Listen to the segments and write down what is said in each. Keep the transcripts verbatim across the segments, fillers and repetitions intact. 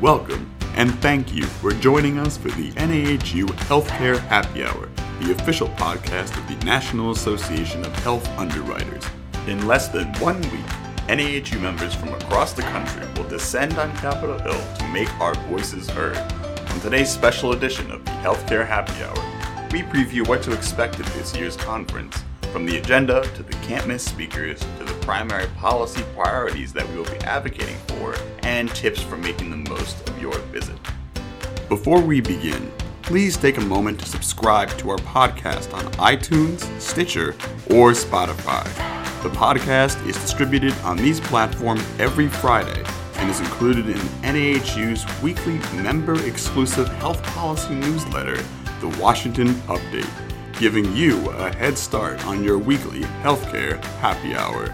Welcome, and thank you for joining us for the N A H U Healthcare Happy Hour, the official podcast of the National Association of Health Underwriters. In less than one week, N A H U members from across the country will descend on Capitol Hill to make our voices heard. On today's special edition of the Healthcare Happy Hour, we preview what to expect at this year's conference, from the agenda to the can't-miss speakers to the primary policy priorities that we will be advocating for, and tips for making the most of your visit. Before we begin, please take a moment to subscribe to our podcast on iTunes, Stitcher, or Spotify. The podcast is distributed on these platforms every Friday and is included in N A H U's weekly member-exclusive health policy newsletter, The Washington Update, giving you a head start on your weekly healthcare happy hour.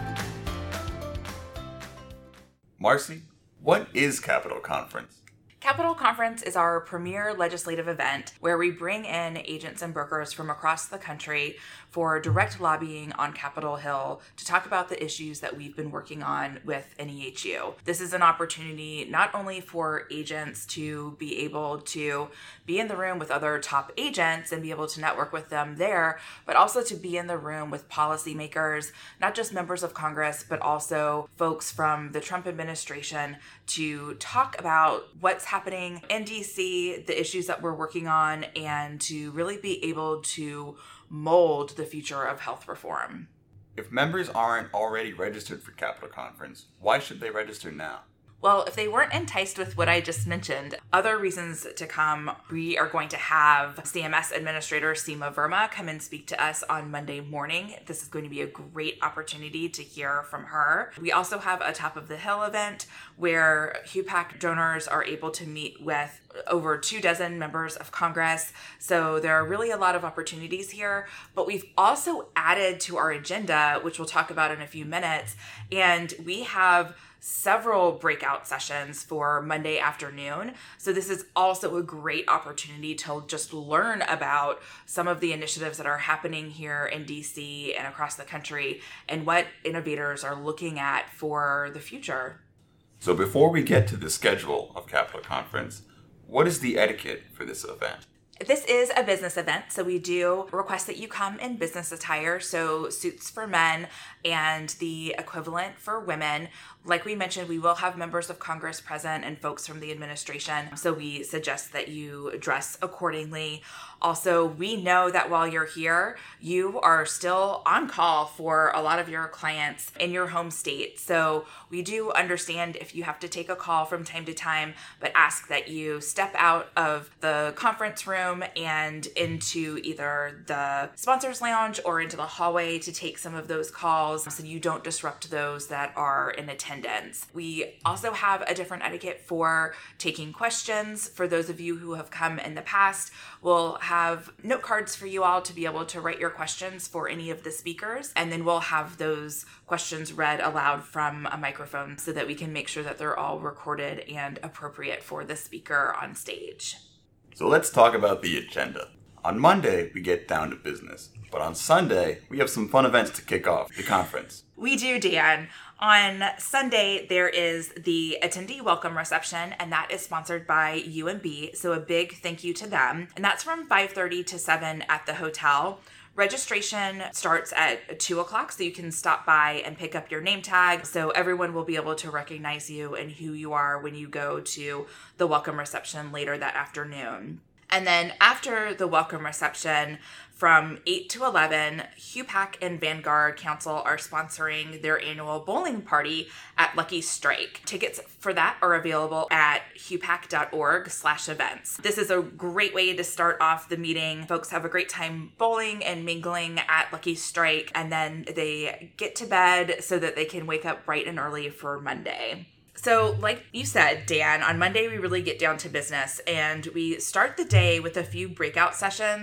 Marcy, what is Capitol Conference? Capitol Conference is our premier legislative event where we bring in agents and brokers from across the country for direct lobbying on Capitol Hill to talk about the issues that we've been working on with N E H U. This is an opportunity not only for agents to be able to be in the room with other top agents and be able to network with them there, but also to be in the room with policymakers, not just members of Congress, but also folks from the Trump administration to talk about what's happening in D C, the issues that we're working on, and to really be able to mold the future of health reform. If members aren't already registered for Capitol Conference, why should they register now? Well, if they weren't enticed with what I just mentioned, other reasons to come, we are going to have C M S Administrator Seema Verma come and speak to us on Monday morning. This is going to be a great opportunity to hear from her. We also have a Top of the Hill event where HUPAC donors are able to meet with over two dozen members of Congress. So there are really a lot of opportunities here, but we've also added to our agenda, which we'll talk about in a few minutes, and we have several breakout sessions for Monday afternoon. So this is also a great opportunity to just learn about some of the initiatives that are happening here in D C and across the country and what innovators are looking at for the future. So before we get to the schedule of Capitol Conference, what is the etiquette for this event? This is a business event, so we do request that you come in business attire, so suits for men and the equivalent for women. Like we mentioned, we will have members of Congress present and folks from the administration, so we suggest that you dress accordingly. Also, we know that while you're here, you are still on call for a lot of your clients in your home state. So we do understand if you have to take a call from time to time, but ask that you step out of the conference room and into either the sponsors lounge or into the hallway to take some of those calls so you don't disrupt those that are in attendance. We also have a different etiquette for taking questions. For those of you who have come in the past, we'll have note cards for you all to be able to write your questions for any of the speakers, and then we'll have those questions read aloud from a microphone so that we can make sure that they're all recorded and appropriate for the speaker on stage. So let's talk about the agenda. On Monday, we get down to business, but on Sunday, we have some fun events to kick off the conference. We do, Dan. On Sunday, there is the attendee welcome reception, and that is sponsored by U M B, so a big thank you to them. And that's from five thirty to seven at the hotel. Registration starts at two o'clock, so you can stop by and pick up your name tag, so everyone will be able to recognize you and who you are when you go to the welcome reception later that afternoon. And then after the welcome reception, from eight to eleven, HUPAC and Vanguard Council are sponsoring their annual bowling party at Lucky Strike. Tickets for that are available at hupac.org slash events. This is a great way to start off the meeting. Folks have a great time bowling and mingling at Lucky Strike, and then they get to bed so that they can wake up bright and early for Monday. So like you said, Dan, on Monday we really get down to business and we start the day with a few breakout sessions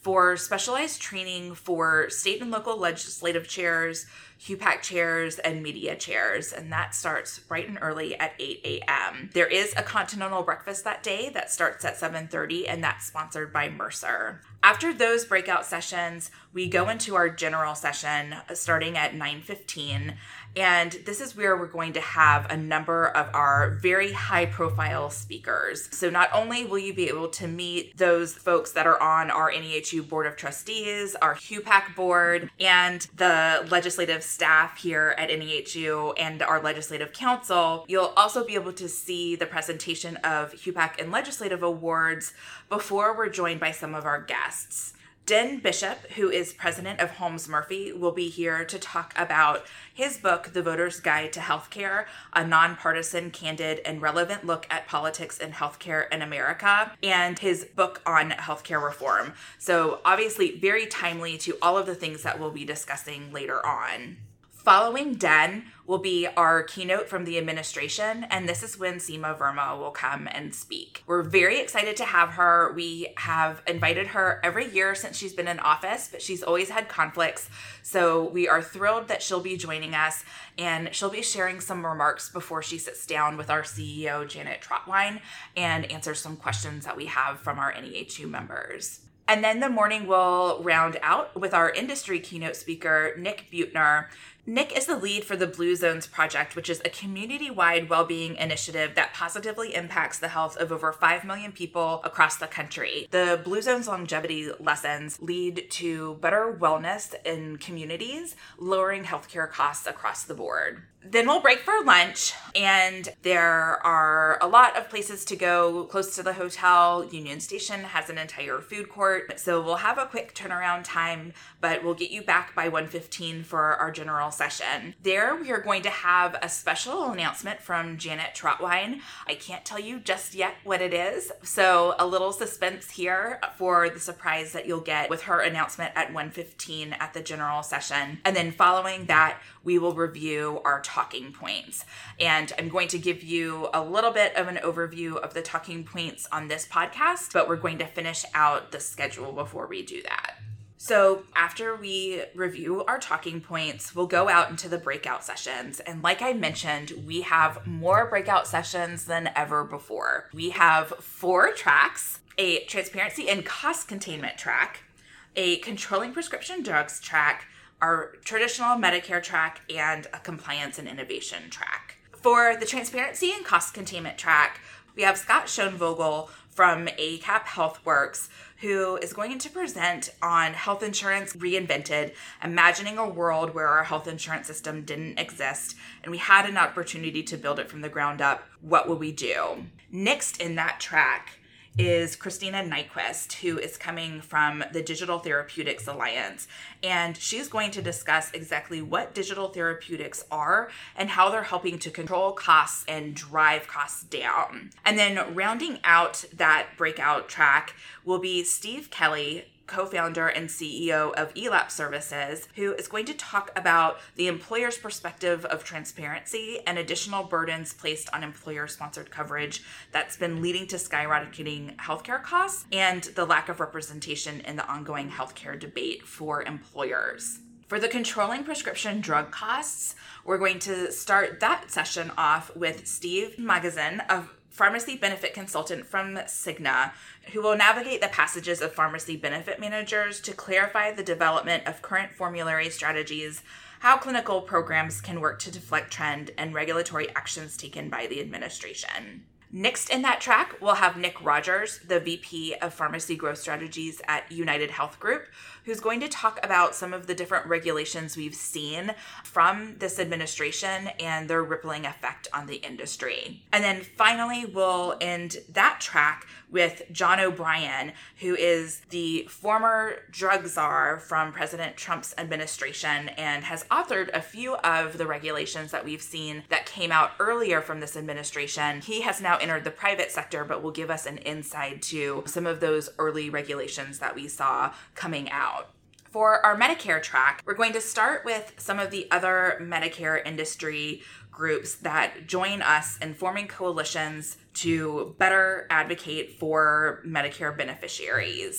for specialized training for state and local legislative chairs, H U PAC chairs, and media chairs, and that starts bright and early at eight a.m. There is a continental breakfast that day that starts at seven thirty, and that's sponsored by Mercer. After those breakout sessions, we go into our general session starting at nine fifteen, and this is where we're going to have a number of our very high-profile speakers. So not only will you be able to meet those folks that are on our N E H U Board of Trustees, our H U PAC board, and the legislative staff here at N E H U and our legislative council, you'll also be able to see the presentation of H U PAC and legislative awards before we're joined by some of our guests. Den Bishop, who is president of Holmes Murphy, will be here to talk about his book, The Voter's Guide to Healthcare, a nonpartisan, candid, and relevant look at politics and healthcare in America, and his book on healthcare reform. So obviously very timely to all of the things that we'll be discussing later on. Following Den will be our keynote from the administration, and this is when Seema Verma will come and speak. We're very excited to have her. We have invited her every year since she's been in office, but she's always had conflicts, so we are thrilled that she'll be joining us, and she'll be sharing some remarks before she sits down with our C E O, Janet Trotwine, and answers some questions that we have from our N E H U members. And then the morning will round out with our industry keynote speaker, Nick Buettner. Nick is the lead for the Blue Zones Project, which is a community-wide well-being initiative that positively impacts the health of over five million people across the country. The Blue Zones longevity lessons lead to better wellness in communities, lowering healthcare costs across the board. Then we'll break for lunch, and there are a lot of places to go close to the hotel. Union Station has an entire food court, so we'll have a quick turnaround time, but we'll get you back by one fifteen for our general session. There, we are going to have a special announcement from Janet Trotwine. I can't tell you just yet what it is, so a little suspense here for the surprise that you'll get with her announcement at one fifteen at the general session. And then following that, we will review our talking points. And I'm going to give you a little bit of an overview of the talking points on this podcast, but we're going to finish out the schedule before we do that. So after we review our talking points, we'll go out into the breakout sessions. And like I mentioned, we have more breakout sessions than ever before. We have four tracks: a transparency and cost containment track, a controlling prescription drugs track, our traditional Medicare track, and a compliance and innovation track. For the transparency and cost containment track, we have Scott Schoenvogel from A C A P HealthWorks, who is going to present on health insurance reinvented, imagining a world where our health insurance system didn't exist and we had an opportunity to build it from the ground up. What would we do? Next in that track is Christina Nyquist, who is coming from the Digital Therapeutics Alliance, and she's going to discuss exactly what digital therapeutics are and how they're helping to control costs and drive costs down. And then rounding out that breakout track will be Steve Kelly, co-founder and C E O of E LAP Services, who is going to talk about the employer's perspective of transparency and additional burdens placed on employer-sponsored coverage that's been leading to skyrocketing healthcare costs and the lack of representation in the ongoing healthcare debate for employers. For the controlling prescription drug costs, we're going to start that session off with Steve Magazin, a pharmacy benefit consultant from Cigna, who will navigate the passages of pharmacy benefit managers to clarify the development of current formulary strategies, how clinical programs can work to deflect trend, and regulatory actions taken by the administration. Next in that track, we'll have Nick Rogers, the V P of Pharmacy Growth Strategies at United Health Group, who's going to talk about some of the different regulations we've seen from this administration and their rippling effect on the industry. And then finally, we'll end that track with John O'Brien, who is the former drug czar from President Trump's administration and has authored a few of the regulations that we've seen that came out earlier from this administration. He has now entered the private sector, but will give us an insight to some of those early regulations that we saw coming out. For our Medicare track, we're going to start with some of the other Medicare industry groups that join us in forming coalitions to better advocate for Medicare beneficiaries.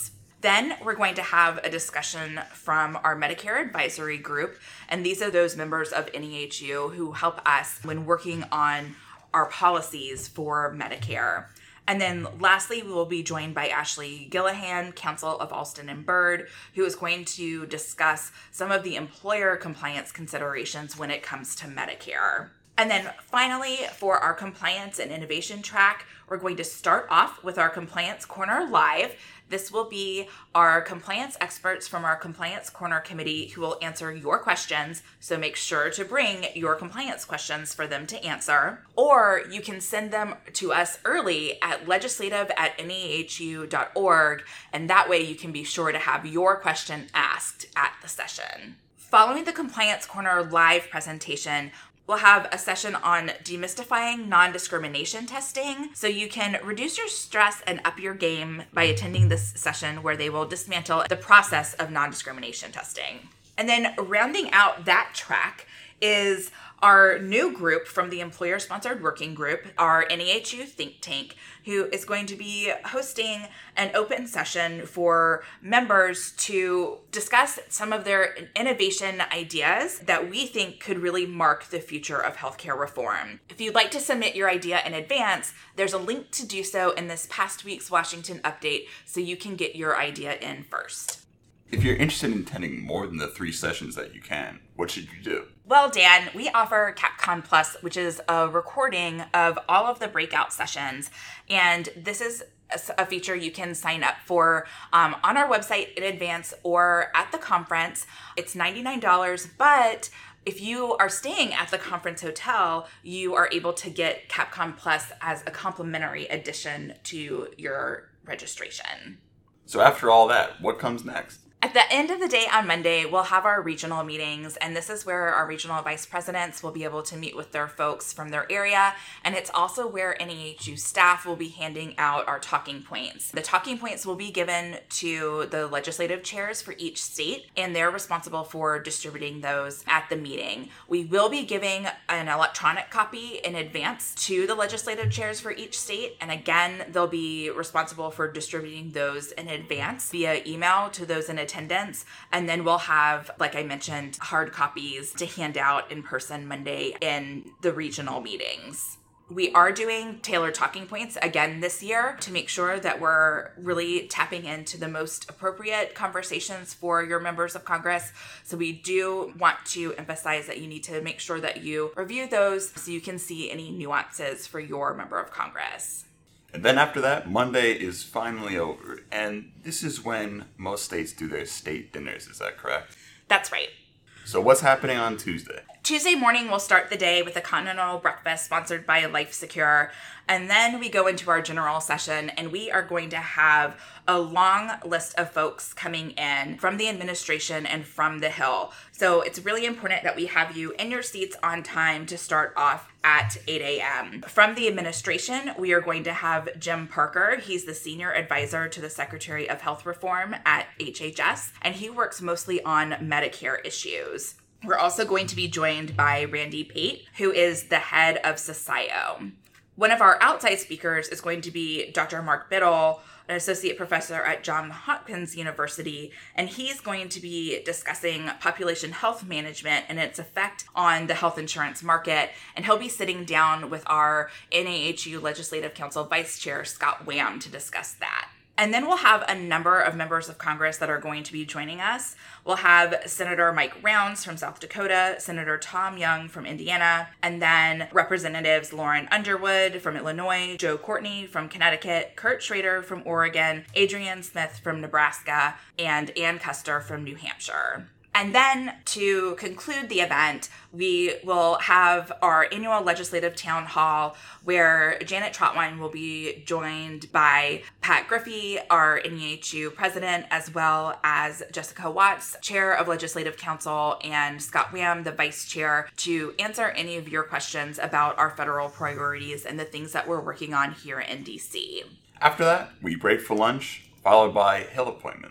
Then we're going to have a discussion from our Medicare advisory group, and these are those members of N E H U who help us when working on our policies for Medicare. And then lastly, we will be joined by Ashley Gillihan, Counsel of Alston and Bird, who is going to discuss some of the employer compliance considerations when it comes to Medicare. And then finally, for our compliance and innovation track, we're going to start off with our Compliance Corner Live. This will be our compliance experts from our Compliance Corner Committee who will answer your questions. So make sure to bring your compliance questions for them to answer. Or you can send them to us early at legislative at N E H U dot org. And that way you can be sure to have your question asked at the session. Following the Compliance Corner Live presentation, we'll have a session on demystifying non-discrimination testing, so you can reduce your stress and up your game by attending this session where they will dismantle the process of non-discrimination testing. And then rounding out that track is our new group from the employer-sponsored working group, our N E H U think tank, who is going to be hosting an open session for members to discuss some of their innovation ideas that we think could really mark the future of healthcare reform. If you'd like to submit your idea in advance, there's a link to do so in this past week's Washington Update so you can get your idea in first. If you're interested in attending more than the three sessions that you can, what should you do? Well, Dan, we offer CapCon Plus, which is a recording of all of the breakout sessions. And this is a feature you can sign up for um, on our website in advance or at the conference. It's ninety-nine dollars, but if you are staying at the conference hotel, you are able to get CapCon Plus as a complimentary addition to your registration. So after all that, what comes next? At the end of the day on Monday, we'll have our regional meetings, and this is where our regional vice presidents will be able to meet with their folks from their area, and it's also where N E H U staff will be handing out our talking points. The talking points will be given to the legislative chairs for each state, and they're responsible for distributing those at the meeting. We will be giving an electronic copy in advance to the legislative chairs for each state, and again, they'll be responsible for distributing those in advance via email to those in attendance. Attendance, and then we'll have, like I mentioned, hard copies to hand out in person Monday in the regional meetings. We are doing tailored talking points again this year to make sure that we're really tapping into the most appropriate conversations for your members of Congress. So we do want to emphasize that you need to make sure that you review those so you can see any nuances for your member of Congress. And then after that, Monday is finally over. And this is when most states do their state dinners. Is that correct? That's right. So what's happening on Tuesday? Tuesday morning, we'll start the day with a continental breakfast sponsored by LifeSecure. And then we go into our general session, and we are going to have a long list of folks coming in from the administration and from the Hill. So it's really important that we have you in your seats on time to start off at eight a.m. From the administration, we are going to have Jim Parker. He's the senior advisor to the Secretary of Health Reform at H H S, and he works mostly on Medicare issues. We're also going to be joined by Randy Pate, who is the head of C S I O. One of our outside speakers is going to be Doctor Mark Biddle, an associate professor at Johns Hopkins University, and he's going to be discussing population health management and its effect on the health insurance market, and he'll be sitting down with our N A H U Legislative Council Vice Chair, Scott Wham, to discuss that. And then we'll have a number of members of Congress that are going to be joining us. We'll have Senator Mike Rounds from South Dakota, Senator Tom Young from Indiana, and then Representatives Lauren Underwood from Illinois, Joe Courtney from Connecticut, Kurt Schrader from Oregon, Adrienne Smith from Nebraska, and Ann Custer from New Hampshire. And then to conclude the event, we will have our annual legislative town hall where Janet Trotwine will be joined by Pat Griffey, our N E H U president, as well as Jessica Watts, chair of Legislative Council, and Scott Wham, the vice chair, to answer any of your questions about our federal priorities and the things that we're working on here in D C. After that, we break for lunch, followed by Hill appointments.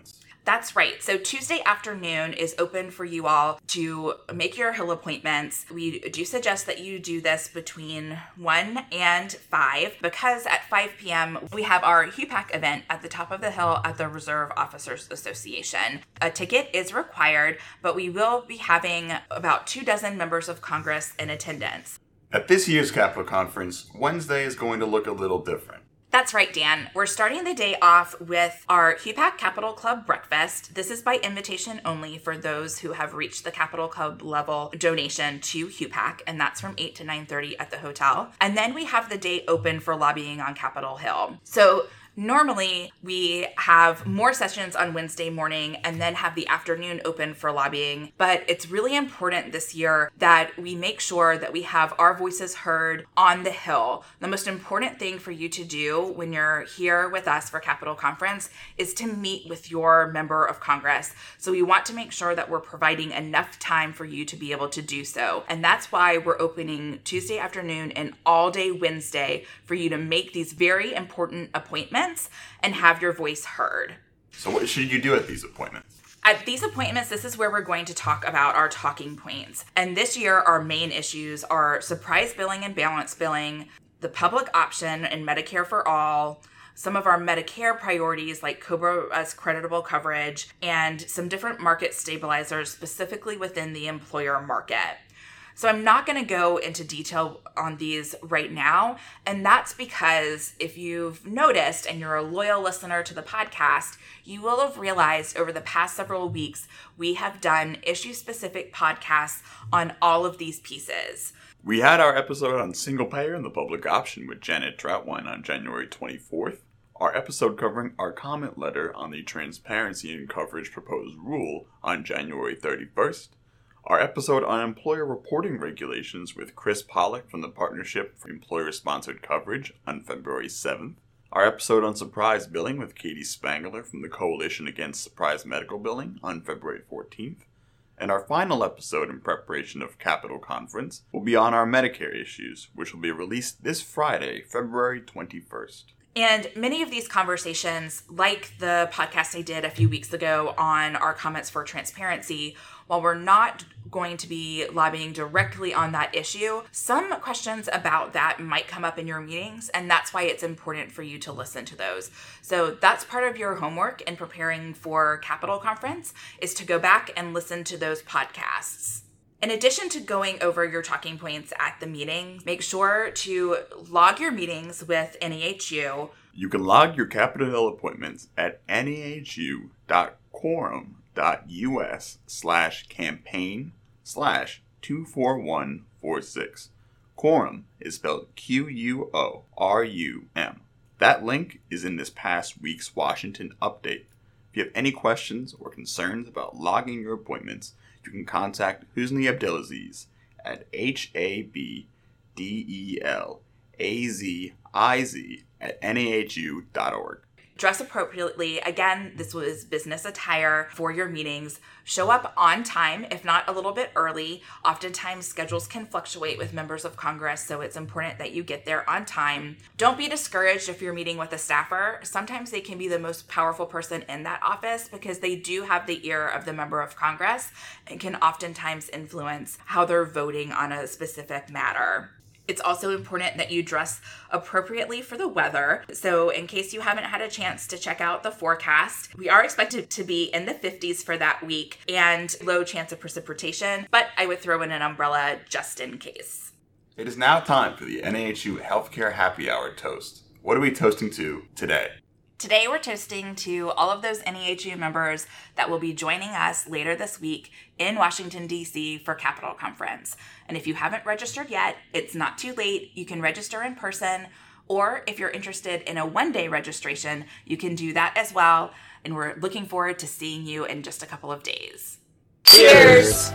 That's right. So Tuesday afternoon is open for you all to make your Hill appointments. We do suggest that you do this between one and five because at five p.m. we have our HUPAC event at the top of the hill at the Reserve Officers Association. A ticket is required, but we will be having about two dozen members of Congress in attendance. At this year's Capitol Conference, Wednesday is going to look a little different. That's right, Dan. We're starting the day off with our HUPAC Capitol Club breakfast. This is by invitation only for those who have reached the Capitol Club level donation to HUPAC, and that's from eight to nine thirty at the hotel. And then we have the day open for lobbying on Capitol Hill. So normally, we have more sessions on Wednesday morning and then have the afternoon open for lobbying. But it's really important this year that we make sure that we have our voices heard on the Hill. The most important thing for you to do when you're here with us for Capitol Conference is to meet with your member of Congress. So we want to make sure that we're providing enough time for you to be able to do so. And that's why we're opening Tuesday afternoon and all day Wednesday for you to make these very important appointments and have your voice heard. So what should you do at these appointments? At these appointments, this is where we're going to talk about our talking points. And this year, our main issues are surprise billing and balance billing, the public option and Medicare for all, some of our Medicare priorities like COBRA as creditable coverage, and some different market stabilizers specifically within the employer market. So I'm not going to go into detail on these right now, and that's because if you've noticed and you're a loyal listener to the podcast, you will have realized over the past several weeks, we have done issue-specific podcasts on all of these pieces. We had our episode on single payer and the public option with Janet Troutwine on January twenty-fourth, our episode covering our comment letter on the transparency and coverage proposed rule on January thirty-first, our episode on employer reporting regulations with Chris Pollack from the Partnership for Employer-Sponsored Coverage on February seventh, our episode on surprise billing with Katie Spangler from the Coalition Against Surprise Medical Billing on February fourteenth, and our final episode in preparation of Capitol Conference will be on our Medicare issues, which will be released this Friday, February twenty-first. And many of these conversations, like the podcast I did a few weeks ago on our comments for transparency, while we're not going to be lobbying directly on that issue, some questions about that might come up in your meetings, and that's why it's important for you to listen to those. So that's part of your homework in preparing for Capitol Conference, is to go back and listen to those podcasts. In addition to going over your talking points at the meeting, make sure to log your meetings with N A H U. You can log your Capitol Hill appointments at N A H U dot quorum dot U S slash campaign slash two four one four six. Quorum is spelled Q U O R U M. That link is in this past week's Washington update. If you have any questions or concerns about logging your appointments, you can contact Husni Abdelaziz at H A B D E L A Z I Z at N A H U dot org. Dress appropriately. Again, this was business attire for your meetings. Show up on time, if not a little bit early. Oftentimes, schedules can fluctuate with members of Congress, so it's important that you get there on time. Don't be discouraged if you're meeting with a staffer. Sometimes they can be the most powerful person in that office because they do have the ear of the member of Congress and can oftentimes influence how they're voting on a specific matter. It's also important that you dress appropriately for the weather. So in case you haven't had a chance to check out the forecast, we are expected to be in the fifties for that week and low chance of precipitation, but I would throw in an umbrella just in case. It is now time for the N A H U Healthcare Happy Hour toast. What are we toasting to today? Today, we're toasting to all of those N A H U members that will be joining us later this week in Washington, D C for Capitol Conference. And if you haven't registered yet, it's not too late. You can register in person, or if you're interested in a one-day registration, you can do that as well. And we're looking forward to seeing you in just a couple of days. Cheers!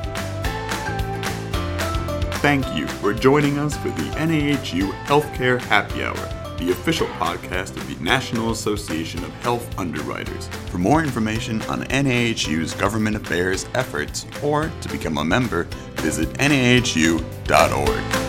Thank you for joining us for the N A H U Healthcare Happy Hour, the official podcast of the National Association of Health Underwriters. For more information on N A H U's government affairs efforts or to become a member, visit N A H U dot org.